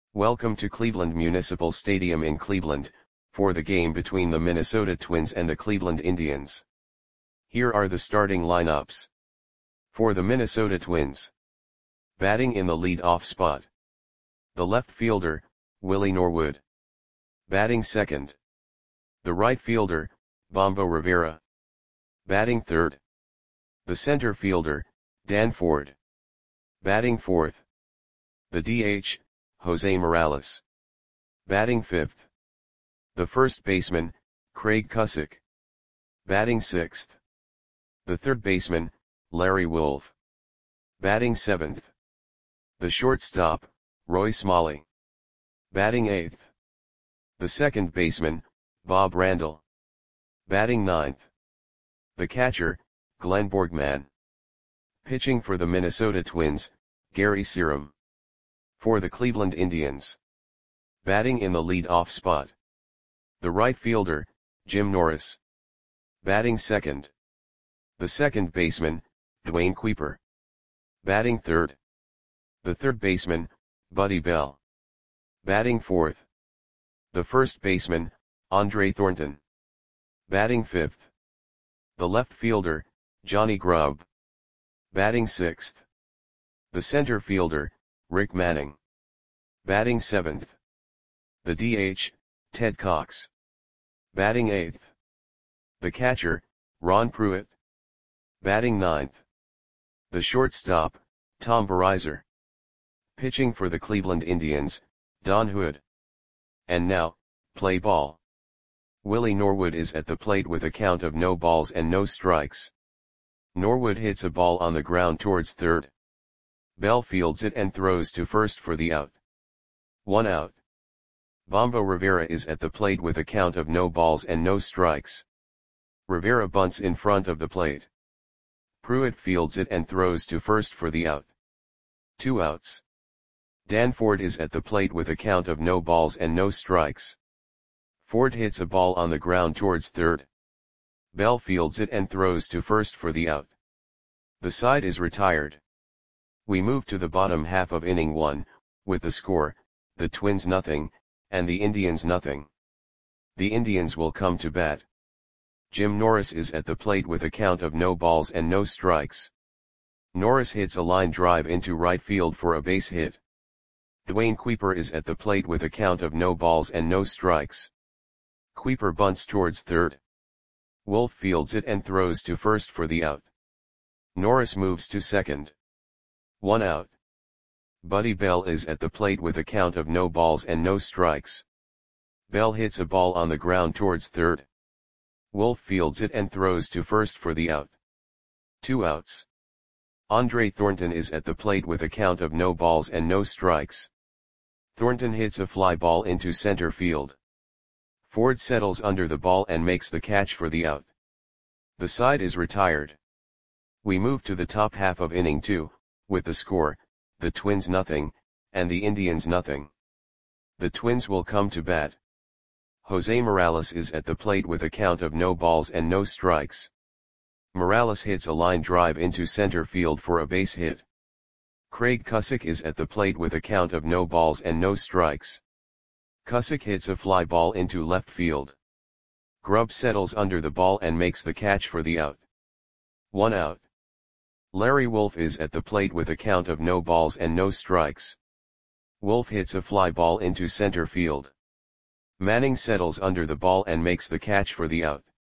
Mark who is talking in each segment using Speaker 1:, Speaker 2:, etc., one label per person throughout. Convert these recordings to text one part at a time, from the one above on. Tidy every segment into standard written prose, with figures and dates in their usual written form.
Speaker 1: Welcome to Cleveland Municipal Stadium in Cleveland, for the game between the Minnesota Twins and the Cleveland Indians. Here are the starting lineups. For the Minnesota Twins. Batting in the lead-off spot. The left fielder, Willie Norwood. Batting second. The right fielder, Bombo Rivera. Batting third. The center fielder, Dan Ford. Batting fourth. The DH, Jose Morales. Batting fifth. The first baseman, Craig Cusick. Batting sixth. The third baseman, Larry Wolff. Batting seventh. The shortstop, Roy Smalley. Batting eighth. The second baseman, Bob Randall. Batting ninth. The catcher, Glenn Borgman. Pitching for the Minnesota Twins, Gary Serum. For the Cleveland Indians. Batting in the lead-off spot. The right fielder, Jim Norris. Batting second. The second baseman, Dwayne Kuiper. Batting third. The third baseman, Buddy Bell. Batting fourth. The first baseman, Andre Thornton. Batting fifth. The left fielder, Johnny Grubb. Batting sixth. The center fielder, Rick Manning. Batting seventh. The DH, Ted Cox. Batting eighth. The catcher, Ron Pruitt. Batting ninth. The shortstop, Tom Verizar. Pitching for the Cleveland Indians, Don Hood. And now, play ball. Willie Norwood is at the plate with a count of no balls and no strikes. Norwood hits a ball on the ground towards third. Bell fields it and throws to first for the out. 1 out. Bombo Rivera is at the plate with a count of no balls and no strikes. Rivera bunts in front of the plate. Pruitt fields it and throws to first for the out. 2 outs. Dan Ford is at the plate with a count of no balls and no strikes. Ford hits a ball on the ground towards third. Bell fields it and throws to first for the out. The side is retired. We move to the bottom half of inning 1, with the score, the Twins nothing, and the Indians nothing. The Indians will come to bat. Jim Norris is at the plate with a count of no balls and no strikes. Norris hits a line drive into right field for a base hit. Dwayne Kuiper is at the plate with a count of no balls and no strikes. Kuiper bunts towards third. Wolff fields it and throws to first for the out. Norris moves to second. 1 out. Buddy Bell is at the plate with a count of no balls and no strikes. Bell hits a ball on the ground towards third. Wolff fields it and throws to first for the out. 2 outs. Andre Thornton is at the plate with a count of no balls and no strikes. Thornton hits a fly ball into center field. Ford settles under the ball and makes the catch for the out. The side is retired. We move to the top half of inning 2, with the score, the Twins nothing, and the Indians nothing. The Twins will come to bat. Jose Morales is at the plate with a count of no balls and no strikes. Morales hits a line drive into center field for a base hit. Craig Cusick is at the plate with a count of no balls and no strikes. Cusick hits a fly ball into left field. Grubb settles under the ball and makes the catch for the out. 1 out. Larry Wolff is at the plate with a count of no balls and no strikes. Wolff hits a fly ball into center field. Manning settles under the ball and makes the catch for the out.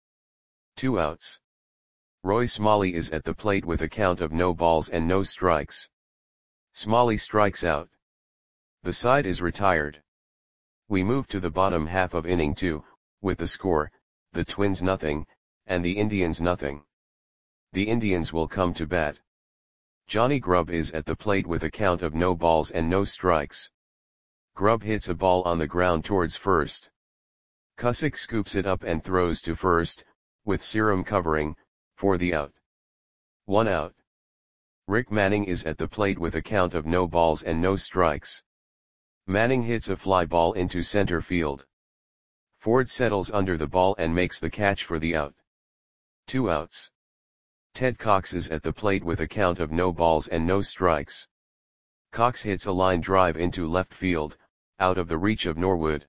Speaker 1: 2 outs. Roy Smalley is at the plate with a count of no balls and no strikes. Smalley strikes out. The side is retired. We move to the bottom half of inning 2, with the score, the Twins nothing, and the Indians nothing. The Indians will come to bat. Johnny Grubb is at the plate with a count of no balls and no strikes. Grubb hits a ball on the ground towards first. Cusick scoops it up and throws to first, with Serum covering, for the out. 1 out. Rick Manning is at the plate with a count of no balls and no strikes. Manning hits a fly ball into center field. Ford settles under the ball and makes the catch for the out. 2 outs. Ted Cox is at the plate with a count of no balls and no strikes. Cox hits a line drive into left field, out of the reach of Norwood.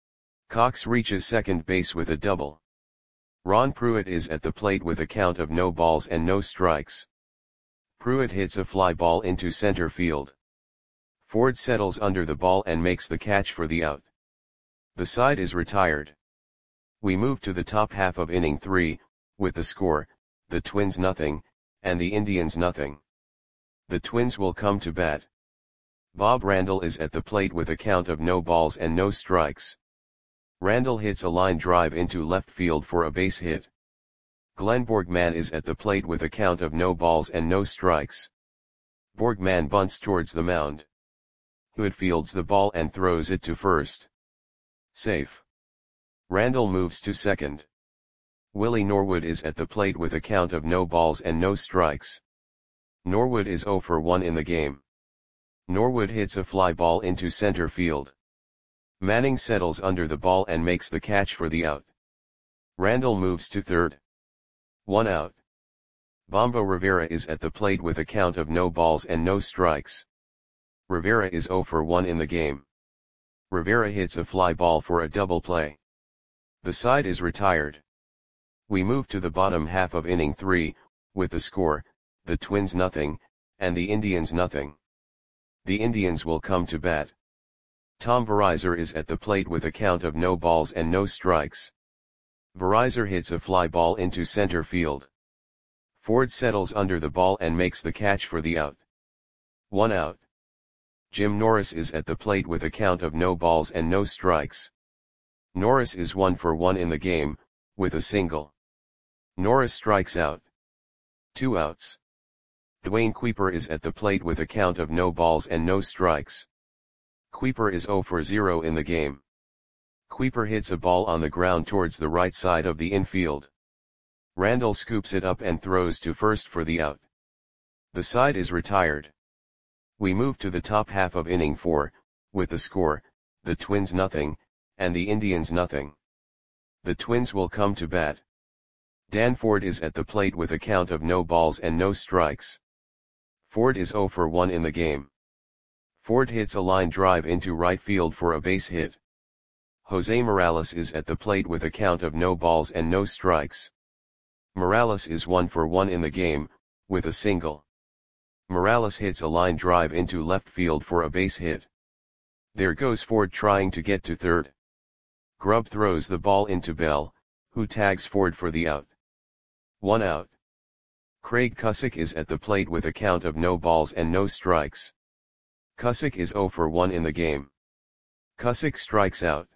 Speaker 1: Cox reaches second base with a double. Ron Pruitt is at the plate with a count of no balls and no strikes. Pruitt hits a fly ball into center field. Ford settles under the ball and makes the catch for the out. The side is retired. We move to the top half of inning 3, with the score, the Twins nothing, and the Indians nothing. The Twins will come to bat. Bob Randall is at the plate with a count of no balls and no strikes. Randall hits a line drive into left field for a base hit. Glenn Borgman is at the plate with a count of no balls and no strikes. Borgman bunts towards the mound. Hood fields the ball and throws it to first. Safe. Randall moves to second. Willie Norwood is at the plate with a count of no balls and no strikes. Norwood is 0 for 1 in the game. Norwood hits a fly ball into center field. Manning settles under the ball and makes the catch for the out. Randall moves to third. 1 out. Bombo Rivera is at the plate with a count of no balls and no strikes. Rivera is 0 for 1 in the game. Rivera hits a fly ball for a double play. The side is retired. We move to the bottom half of inning 3, with the score, the Twins nothing, and the Indians nothing. The Indians will come to bat. Tom Verizar is at the plate with a count of no balls and no strikes. Verizar hits a fly ball into center field. Ford settles under the ball and makes the catch for the out. 1 out. Jim Norris is at the plate with a count of no balls and no strikes. Norris is 1 for 1 in the game, with a single. Norris strikes out. 2 outs. Dwayne Kuiper is at the plate with a count of no balls and no strikes. Kuiper is 0 for 0 in the game. Kuiper hits a ball on the ground towards the right side of the infield. Randall scoops it up and throws to first for the out. The side is retired. We move to the top half of inning 4, with the score, the Twins nothing, and the Indians nothing. The Twins will come to bat. Dan Ford is at the plate with a count of no balls and no strikes. Ford is 0 for 1 in the game. Ford hits a line drive into right field for a base hit. Jose Morales is at the plate with a count of no balls and no strikes. Morales is 1 for 1 in the game, with a single. Morales hits a line drive into left field for a base hit. There goes Ford trying to get to third. Grubb throws the ball into Bell, who tags Ford for the out. 1 out. Craig Cusick is at the plate with a count of no balls and no strikes. Cusick is 0 for 1 in the game. Cusick strikes out.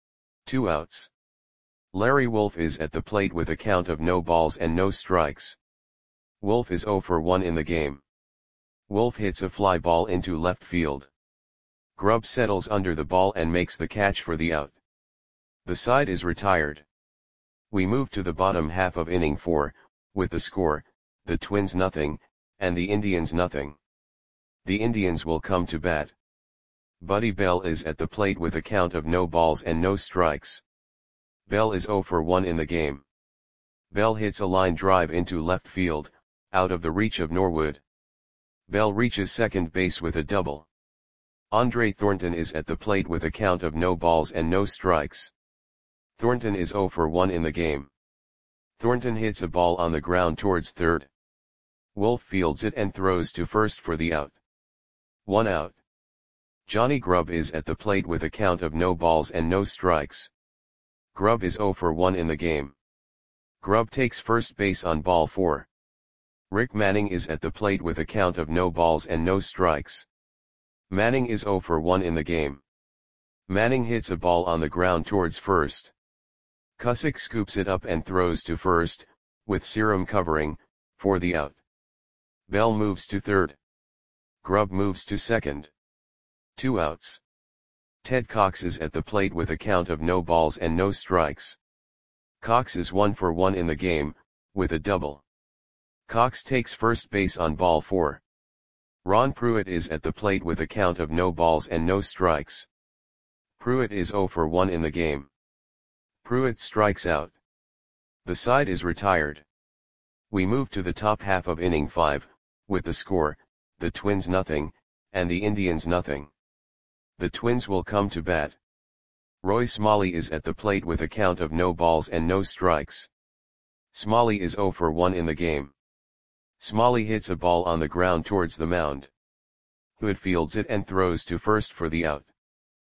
Speaker 1: 2 outs. Larry Wolf is at the plate with a count of no balls and no strikes. Wolf is 0 for 1 in the game. Wolf hits a fly ball into left field. Grubb settles under the ball and makes the catch for the out. The side is retired. We move to the bottom half of inning 4, with the score, the Twins nothing, and the Indians nothing. The Indians will come to bat. Buddy Bell is at the plate with a count of no balls and no strikes. Bell is 0 for 1 in the game. Bell hits a line drive into left field, out of the reach of Norwood. Bell reaches second base with a double. Andre Thornton is at the plate with a count of no balls and no strikes. Thornton is 0 for 1 in the game. Thornton hits a ball on the ground towards third. Wolf fields it and throws to first for the out. 1 out. Johnny Grubb is at the plate with a count of no balls and no strikes. Grubb is 0 for 1 in the game. Grubb takes first base on ball 4. Rick Manning is at the plate with a count of no balls and no strikes. Manning is 0 for 1 in the game. Manning hits a ball on the ground towards first. Cusick scoops it up and throws to first, with Serum covering, for the out. Bell moves to third. Grubb moves to second. 2 outs. Ted Cox is at the plate with a count of no balls and no strikes. Cox is 1 for 1 in the game, with a double. Cox takes first base on ball 4. Ron Pruitt is at the plate with a count of no balls and no strikes. Pruitt is 0 for 1 in the game. Pruitt strikes out. The side is retired. We move to the top half of inning 5, with the score, the Twins nothing, and the Indians nothing. The Twins will come to bat. Roy Smalley is at the plate with a count of no balls and no strikes. Smalley is 0 for 1 in the game. Smalley hits a ball on the ground towards the mound. Hood fields it and throws to first for the out.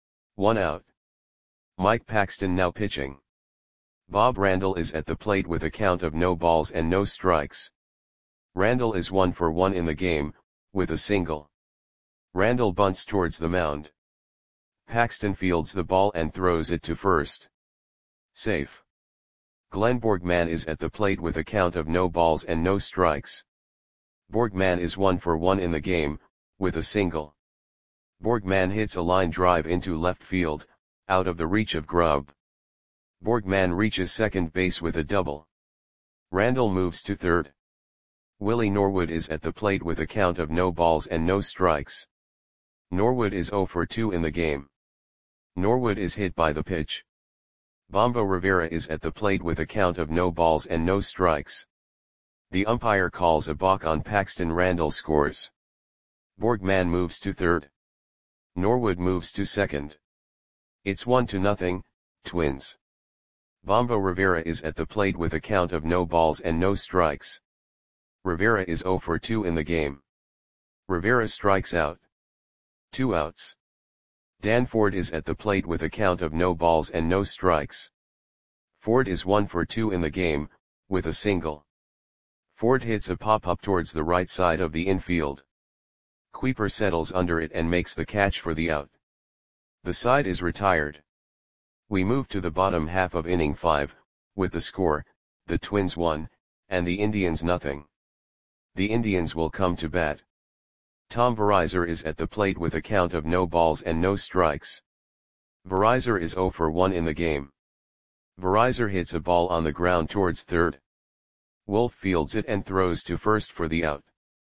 Speaker 1: 1 out. Mike Paxton now pitching. Bob Randall is at the plate with a count of no balls and no strikes. Randall is 1 for 1 in the game, with a single. Randall bunts towards the mound. Paxton fields the ball and throws it to first. Safe. Glenn Borgman is at the plate with a count of no balls and no strikes. Borgman is 1 for 1 in the game, with a single. Borgman hits a line drive into left field, out of the reach of Grubb. Borgman reaches second base with a double. Randall moves to third. Willie Norwood is at the plate with a count of no balls and no strikes. Norwood is 0 for 2 in the game. Norwood is hit by the pitch. Bombo Rivera is at the plate with a count of no balls and no strikes. The umpire calls a balk on Paxton. Randall scores. Borgman moves to third. Norwood moves to second. It's 1-0, Twins. Bombo Rivera is at the plate with a count of no balls and no strikes. Rivera is 0 for 2 in the game. Rivera strikes out. 2 outs. Dan Ford is at the plate with a count of no balls and no strikes. Ford is 1 for 2 in the game, with a single. Ford hits a pop-up towards the right side of the infield. Kuiper settles under it and makes the catch for the out. The side is retired. We move to the bottom half of inning 5, with the score, the Twins 1, and the Indians 0. The Indians will come to bat. Tom Verizar is at the plate with a count of no balls and no strikes. Verizar is 0 for 1 in the game. Verizar hits a ball on the ground towards third. Wolf fields it and throws to first for the out.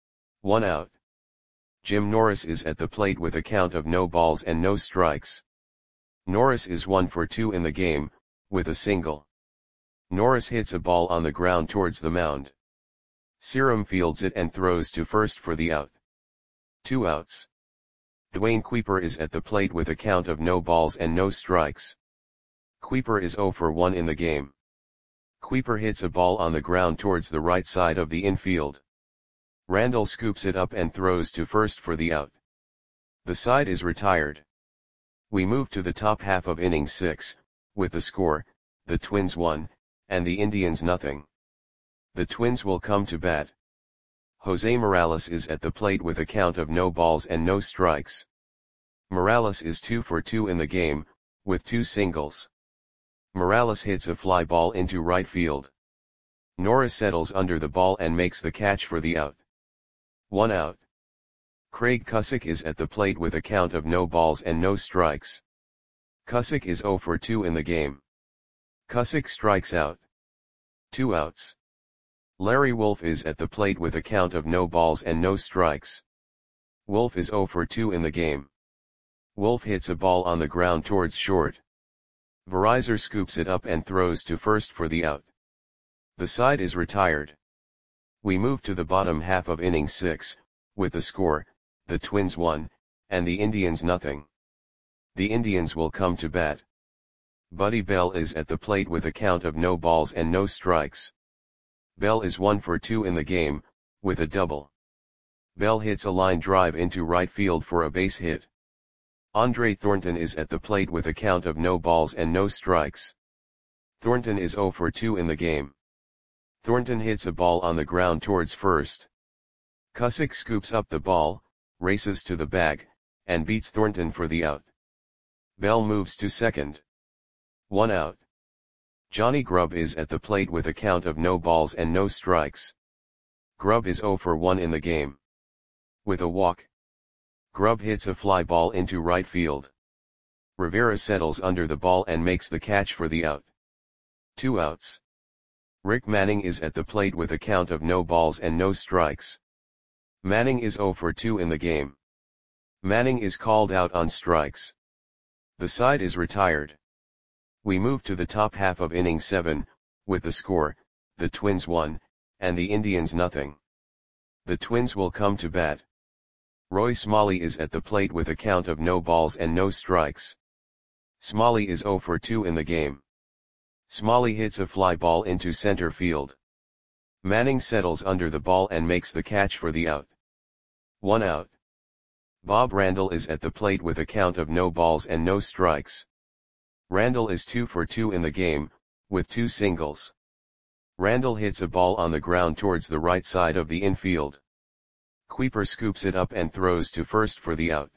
Speaker 1: 1 out. Jim Norris is at the plate with a count of no balls and no strikes. Norris is 1 for 2 in the game, with a single. Norris hits a ball on the ground towards the mound. Serum fields it and throws to first for the out. 2 outs. Dwayne Kuiper is at the plate with a count of no balls and no strikes. Kuiper is 0 for 1 in the game. Kuiper hits a ball on the ground towards the right side of the infield. Randall scoops it up and throws to first for the out. The side is retired. We move to the top half of inning 6, with the score, the Twins 1, and the Indians 0. The Twins will come to bat. Jose Morales is at the plate with a count of no balls and no strikes. Morales is 2 for 2 in the game, with 2 singles. Morales hits a fly ball into right field. Norris settles under the ball and makes the catch for the out. 1 out. Craig Cusick is at the plate with a count of no balls and no strikes. Cusick is 0 for 2 in the game. Cusick strikes out. 2 outs. Larry Wolf is at the plate with a count of no balls and no strikes. Wolf is 0 for 2 in the game. Wolf hits a ball on the ground towards short. Verizar scoops it up and throws to first for the out. The side is retired. We move to the bottom half of inning 6, with the score, the Twins 1, and the Indians 0. The Indians will come to bat. Buddy Bell is at the plate with a count of no balls and no strikes. Bell is 1 for 2 in the game, with a double. Bell hits a line drive into right field for a base hit. Andre Thornton is at the plate with a count of no balls and no strikes. Thornton is 0 for 2 in the game. Thornton hits a ball on the ground towards first. Cusick scoops up the ball, races to the bag, and beats Thornton for the out. Bell moves to second. 1 out. Johnny Grubb is at the plate with a count of no balls and no strikes. Grubb is 0 for 1 in the game. With a walk. Grubb hits a fly ball into right field. Rivera settles under the ball and makes the catch for the out. 2 outs. Rick Manning is at the plate with a count of no balls and no strikes. Manning is 0 for 2 in the game. Manning is called out on strikes. The side is retired. We move to the top half of inning 7, with the score, the Twins 1, and the Indians 0. The Twins will come to bat. Roy Smalley is at the plate with a count of no balls and no strikes. Smalley is 0 for 2 in the game. Smalley hits a fly ball into center field. Manning settles under the ball and makes the catch for the out. 1 out. Bob Randall is at the plate with a count of no balls and no strikes. Randall is 2 for 2 in the game, with 2 singles. Randall hits a ball on the ground towards the right side of the infield. Kuiper scoops it up and throws to first for the out.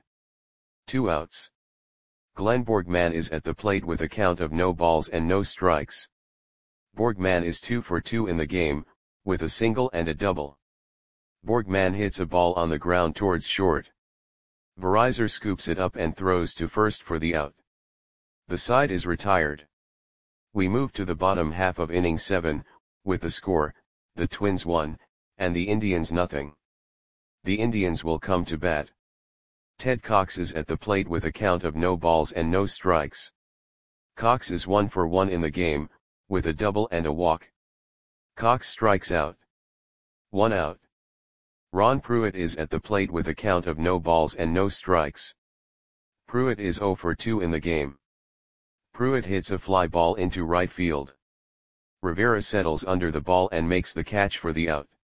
Speaker 1: 2 outs. Glenn Borgman is at the plate with a count of no balls and no strikes. Borgman is 2 for 2 in the game, with a single and a double. Borgman hits a ball on the ground towards short. Verizar scoops it up and throws to first for the out. The side is retired. We move to the bottom half of inning 7, with the score, the Twins 1, and the Indians nothing. The Indians will come to bat. Ted Cox is at the plate with a count of no balls and no strikes. Cox is 1 for 1 in the game, with a double and a walk. Cox strikes out. 1 out. Ron Pruitt is at the plate with a count of no balls and no strikes. Pruitt is 0 for 2 in the game. Pruitt hits a fly ball into right field. Rivera settles under the ball and makes the catch for the out.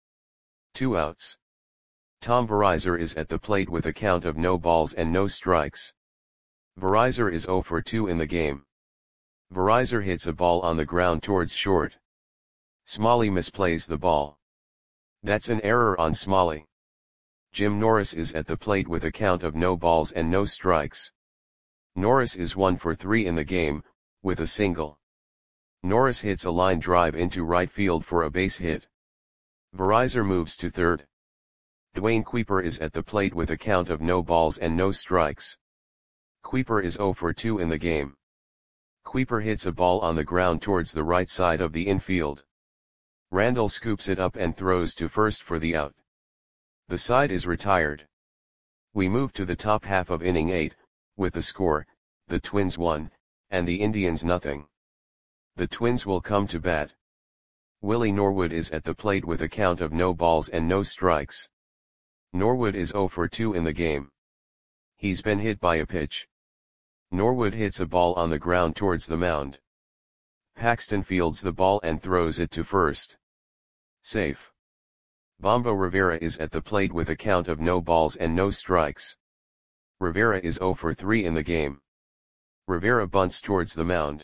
Speaker 1: 2 outs. Tom Verizar is at the plate with a count of no balls and no strikes. Verizar is 0 for 2 in the game. Verizar hits a ball on the ground towards short. Smalley misplays the ball. That's an error on Smalley. Jim Norris is at the plate with a count of no balls and no strikes. Norris is 1 for 3 in the game, with a single. Norris hits a line drive into right field for a base hit. Verizar moves to third. Dwayne Kuiper is at the plate with a count of no balls and no strikes. Kuiper is 0 for 2 in the game. Kuiper hits a ball on the ground towards the right side of the infield. Randall scoops it up and throws to first for the out. The side is retired. We move to the top half of inning 8, with the score, the Twins 1, and the Indians nothing. The Twins will come to bat. Willie Norwood is at the plate with a count of no balls and no strikes. Norwood is 0 for 2 in the game. He's been hit by a pitch. Norwood hits a ball on the ground towards the mound. Paxton fields the ball and throws it to first. Safe. Bombo Rivera is at the plate with a count of no balls and no strikes. Rivera is 0 for 3 in the game. Rivera bunts towards the mound.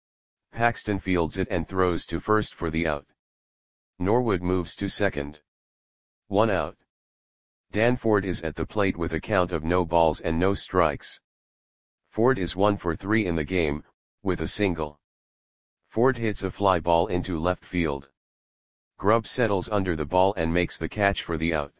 Speaker 1: Paxton fields it and throws to first for the out. Norwood moves to second. 1 out. Dan Ford is at the plate with a count of no balls and no strikes. Ford is 1 for 3 in the game, with a single. Ford hits a fly ball into left field. Grubb settles under the ball and makes the catch for the out.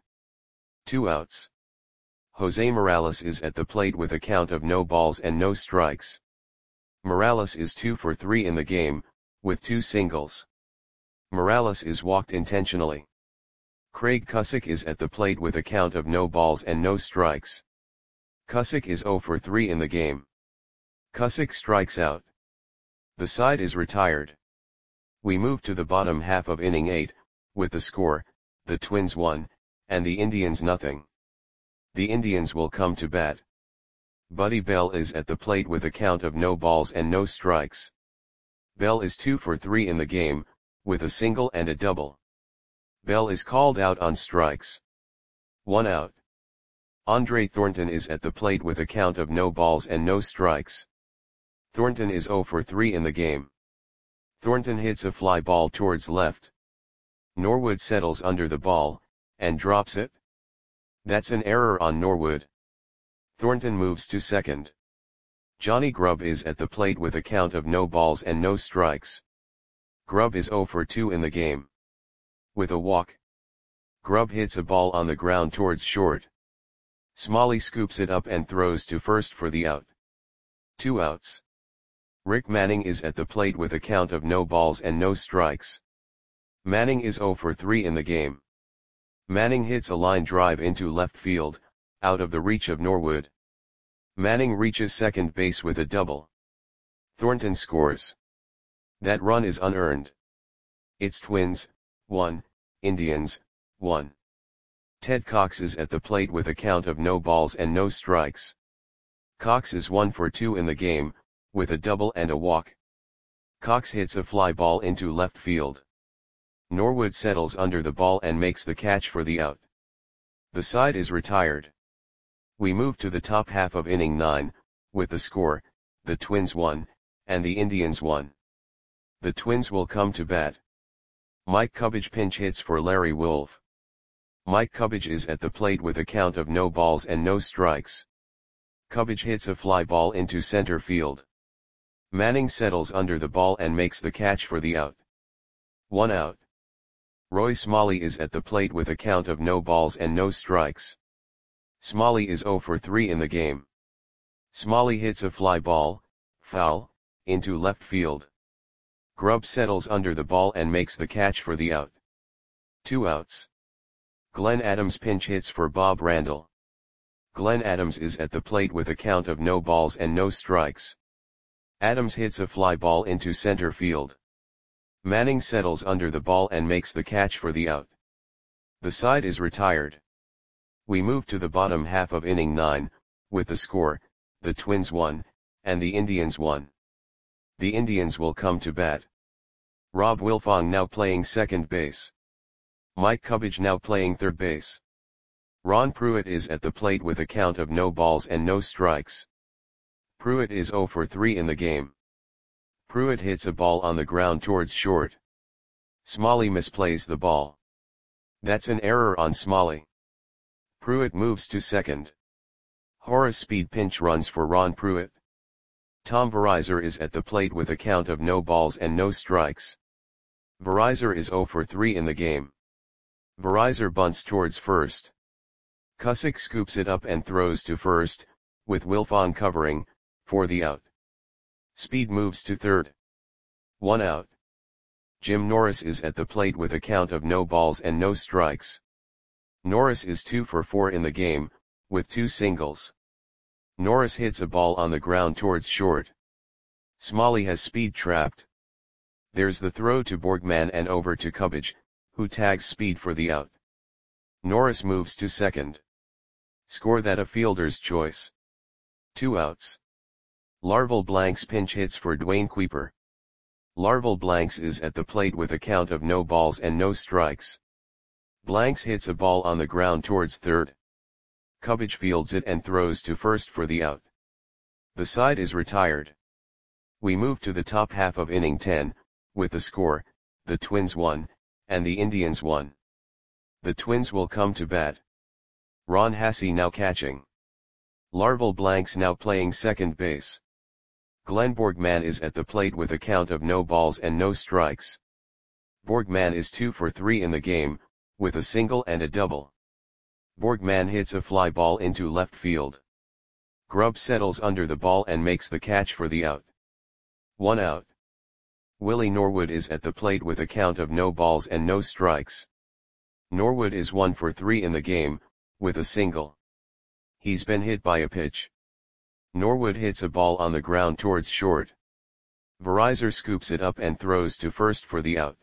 Speaker 1: 2 outs. Jose Morales is at the plate with a count of no balls and no strikes. Morales is 2 for 3 in the game, with 2 singles. Morales is walked intentionally. Craig Cusick is at the plate with a count of no balls and no strikes. Cusick is 0 for 3 in the game. Cusick strikes out. The side is retired. We move to the bottom half of inning 8, with the score, the Twins 1, and the Indians nothing. The Indians will come to bat. Buddy Bell is at the plate with a count of no balls and no strikes. Bell is 2 for 3 in the game, with a single and a double. Bell is called out on strikes. 1 out. Andre Thornton is at the plate with a count of no balls and no strikes. Thornton is 0 for 3 in the game. Thornton hits a fly ball towards left. Norwood settles under the ball, and drops it. That's an error on Norwood. Thornton moves to second. Johnny Grubb is at the plate with a count of no balls and no strikes. Grubb is 0 for 2 in the game. With a walk. Grubb hits a ball on the ground towards short. Smalley scoops it up and throws to first for the out. 2 outs. Rick Manning is at the plate with a count of no balls and no strikes. Manning is 0 for 3 in the game. Manning hits a line drive into left field, out of the reach of Norwood. Manning reaches second base with a double. Thornton scores. That run is unearned. It's Twins, 1, Indians, 1. Ted Cox is at the plate with a count of no balls and no strikes. Cox is 1 for 2 in the game, with a double and a walk. Cox hits a fly ball into left field. Norwood settles under the ball and makes the catch for the out. The side is retired. We move to the top half of inning 9, with the score, the Twins 1, and the Indians 1. The Twins will come to bat. Mike Cubbage pinch hits for Larry Wolff. Mike Cubbage is at the plate with a count of no balls and no strikes. Cubbage hits a fly ball into center field. Manning settles under the ball and makes the catch for the out. 1 out. Roy Smalley is at the plate with a count of no balls and no strikes. Smalley is 0 for 3 in the game. Smalley hits a fly ball, foul, into left field. Grubb settles under the ball and makes the catch for the out. 2 outs. Glenn Adams pinch hits for Bob Randall. Glenn Adams is at the plate with a count of no balls and no strikes. Adams hits a fly ball into center field. Manning settles under the ball and makes the catch for the out. The side is retired. We move to the bottom half of inning 9, with the score, the Twins 1, and the Indians 1. The Indians will come to bat. Rob Wilfong now playing second base. Mike Cubbage now playing third base. Ron Pruitt is at the plate with a count of no balls and no strikes. Pruitt is 0 for 3 in the game. Pruitt hits a ball on the ground towards short. Smalley misplays the ball. That's an error on Smalley. Pruitt moves to second. Horace Speed pinch runs for Ron Pruitt. Tom Verizor is at the plate with a count of no balls and no strikes. Verizor is 0 for 3 in the game. Verizor bunts towards first. Cusick scoops it up and throws to first, with Wilfong covering, for the out. Speed moves to third. 1 out. Jim Norris is at the plate with a count of no balls and no strikes. Norris is 2 for 4 in the game, with 2 singles. Norris hits a ball on the ground towards short. Smalley has Speed trapped. There's the throw to Borgman and over to Cubbage, who tags Speed for the out. Norris moves to second. Score that a fielder's choice. 2 outs. Larval Blanks pinch hits for Dwayne Kuiper. Larval Blanks is at the plate with a count of no balls and no strikes. Blanks hits a ball on the ground towards third. Cubbage fields it and throws to first for the out. The side is retired. We move to the top half of inning 10, with the score, the Twins 1, and the Indians 1. The Twins will come to bat. Ron Hassey now catching. Larval Blanks now playing second base. Glenn Borgman is at the plate with a count of no balls and no strikes. Borgman is 2 for 3 in the game, with a single and a double. Borgman hits a fly ball into left field. Grubb settles under the ball and makes the catch for the out. 1 out. Willie Norwood is at the plate with a count of no balls and no strikes. Norwood is 1 for 3 in the game, with a single. He's been hit by a pitch. Norwood hits a ball on the ground towards short. Verizor scoops it up and throws to first for the out.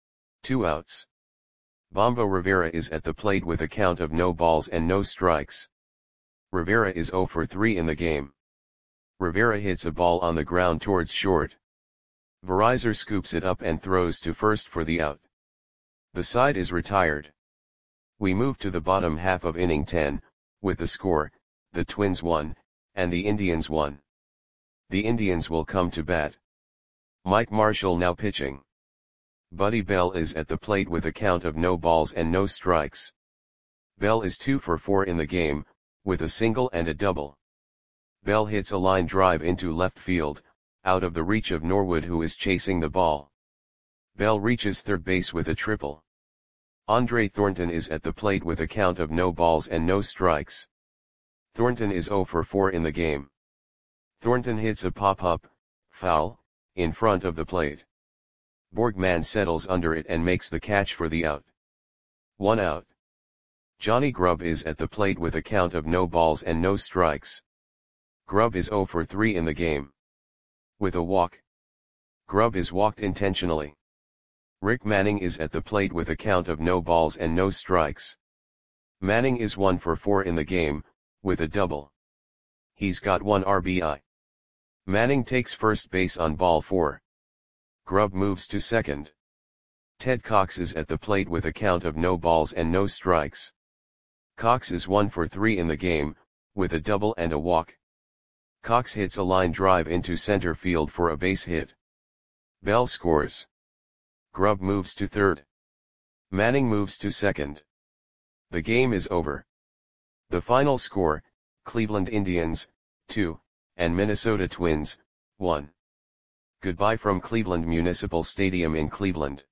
Speaker 1: 2 outs. Bombo Rivera is at the plate with a count of no balls and no strikes. Rivera is 0 for 3 in the game. Rivera hits a ball on the ground towards short. Verizor scoops it up and throws to first for the out. The side is retired. We move to the bottom half of inning 10, with the score, the Twins 1, and the Indians 1. The Indians will come to bat. Mike Marshall now pitching. Buddy Bell is at the plate with a count of no balls and no strikes. Bell is 2 for 4 in the game, with a single and a double. Bell hits a line drive into left field, out of the reach of Norwood, who is chasing the ball. Bell reaches third base with a triple. Andre Thornton is at the plate with a count of no balls and no strikes. Thornton is 0 for 4 in the game. Thornton hits a pop-up, foul, in front of the plate. Borgman settles under it and makes the catch for the out. 1 out. Johnny Grubb is at the plate with a count of no balls and no strikes. Grubb is 0 for 3 in the game. With a walk. Grubb is walked intentionally. Rick Manning is at the plate with a count of no balls and no strikes. Manning is 1 for 4 in the game, with a double. He's got 1 RBI. Manning takes first base on ball 4. Grubb moves to second. Ted Cox is at the plate with a count of no balls and no strikes. Cox is 1 for 3 in the game, with a double and a walk. Cox hits a line drive into center field for a base hit. Bell scores. Grubb moves to third. Manning moves to second. The game is over. The final score, Cleveland Indians, 2, and Minnesota Twins, 1. Goodbye from Cleveland Municipal Stadium in Cleveland.